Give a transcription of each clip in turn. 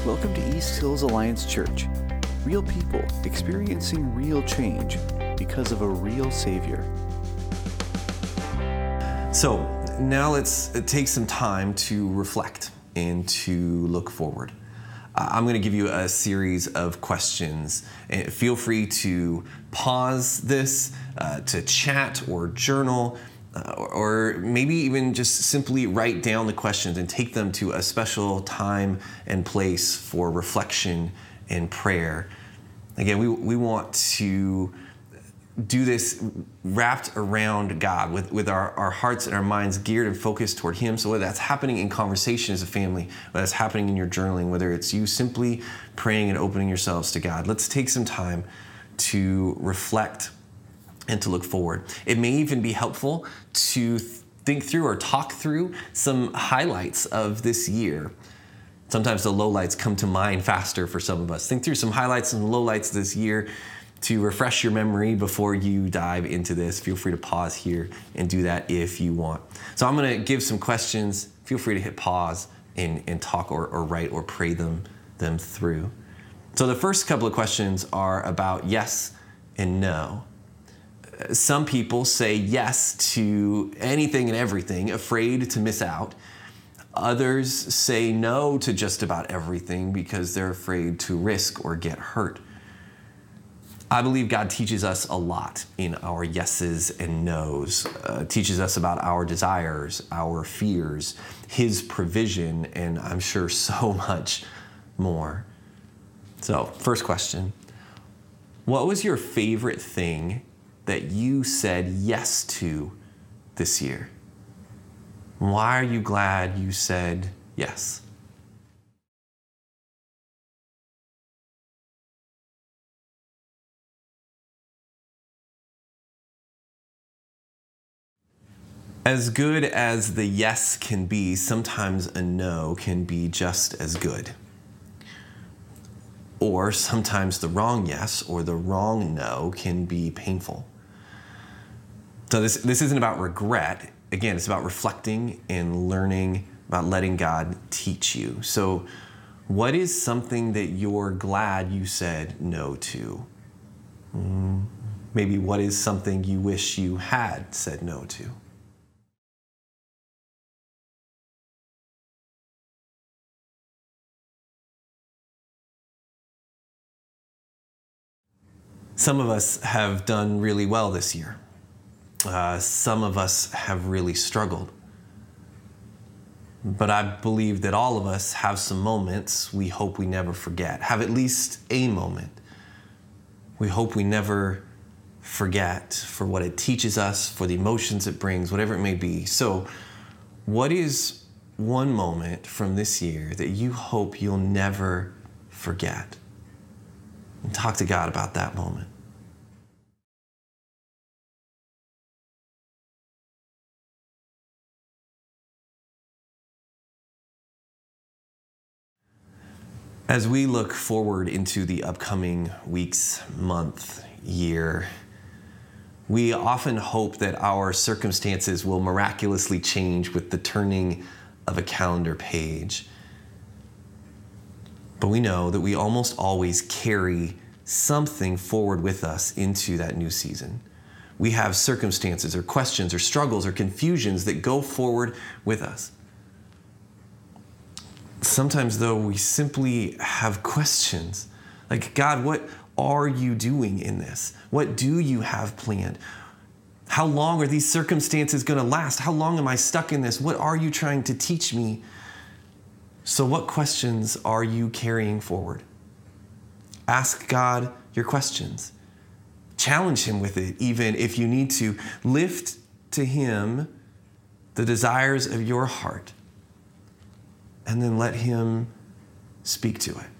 Welcome to East Hills Alliance Church. Real people experiencing real change because of a real Savior. So now let's take some time to reflect and to look forward. I'm going to give you a series of questions. Feel free to pause this, to chat or journal, or maybe even just simply write down the questions and take them to a special time and place for reflection and prayer. Again, we want to do this wrapped around God with our hearts and our minds geared and focused toward Him. So whether that's happening in conversation as a family, whether that's happening in your journaling, whether it's you simply praying and opening yourselves to God, let's take some time to reflect and to look forward. It may even be helpful to think through or talk through some highlights of this year. Sometimes the lowlights come to mind faster for some of us. Think through some highlights and lowlights this year to refresh your memory before you dive into this. Feel free to pause here and do that if you want. So I'm going to give some questions. Feel free to hit pause and talk or write or pray them through. So the first couple of questions are about yes and no. Some people say yes to anything and everything, afraid to miss out. Others say no to just about everything because they're afraid to risk or get hurt. I believe God teaches us a lot in our yeses and nos, teaches us about our desires, our fears, His provision, and I'm sure so much more. So, first question, what was your favorite thing that you said yes to this year? Why are you glad you said yes? As good as the yes can be, sometimes a no can be just as good. Or sometimes the wrong yes or the wrong no can be painful. So this isn't about regret. Again, it's about reflecting and learning, about letting God teach you. So what is something that you're glad you said no to? Maybe what is something you wish you had said no to? Some of us have done really well this year. Some of us have really struggled. But I believe that all of us have some moments we hope we never forget, have at least a moment we hope we never forget for what it teaches us, for the emotions it brings, whatever it may be. So what is one moment from this year that you hope you'll never forget? And talk to God about that moment. As we look forward into the upcoming weeks, month, year, we often hope that our circumstances will miraculously change with the turning of a calendar page. But we know that we almost always carry something forward with us into that new season. We have circumstances or questions or struggles or confusions that go forward with us. Sometimes, though, we simply have questions like, God, what are you doing in this? What do you have planned? How long are these circumstances going to last? How long am I stuck in this? What are you trying to teach me? So what questions are you carrying forward? Ask God your questions. Challenge Him with it, even if you need to. Lift to Him the desires of your heart. And then let Him speak to it.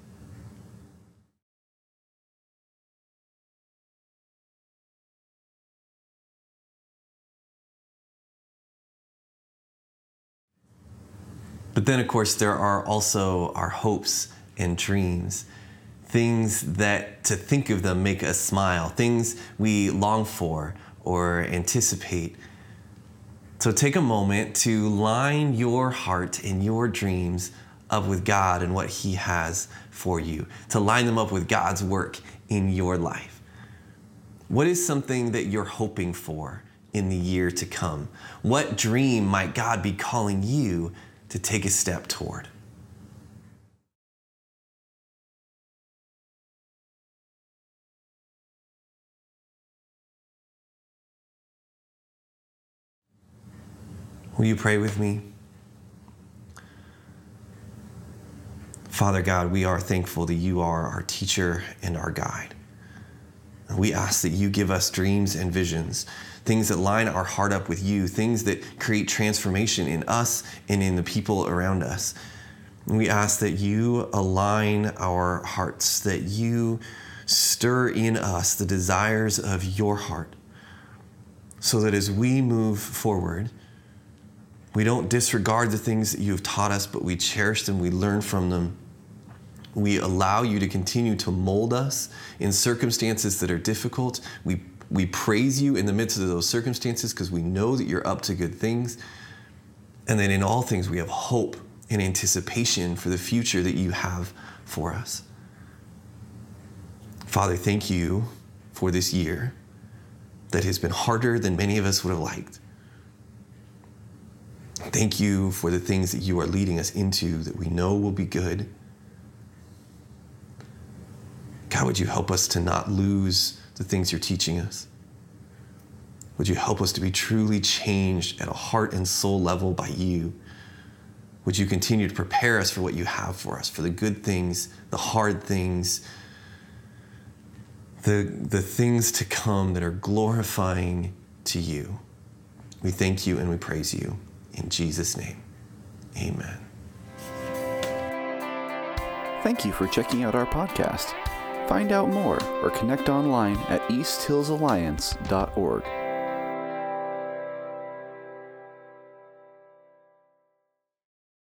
But then, of course, there are also our hopes and dreams, things that to think of them make us smile, things we long for or anticipate. So take a moment to line your heart and your dreams up with God and what He has for you, to line them up with God's work in your life. What is something that you're hoping for in the year to come? What dream might God be calling you to take a step toward? Will you pray with me? Father God, we are thankful that you are our teacher and our guide. We ask that you give us dreams and visions, things that line our heart up with you, things that create transformation in us and in the people around us. And we ask that you align our hearts, that you stir in us the desires of your heart, so that as we move forward, we don't disregard the things that you have taught us, but we cherish them, we learn from them. We allow you to continue to mold us in circumstances that are difficult. We praise you in the midst of those circumstances because we know that you're up to good things. And then in all things, we have hope and anticipation for the future that you have for us. Father, thank you for this year that has been harder than many of us would have liked. Thank you for the things that you are leading us into that we know will be good. God, would you help us to not lose the things you're teaching us? Would you help us to be truly changed at a heart and soul level by you? Would you continue to prepare us for what you have for us, for the good things, the hard things, the things to come that are glorifying to you? We thank you and we praise you. In Jesus' name, amen. Thank you for checking out our podcast. Find out more or connect online at easthillsalliance.org.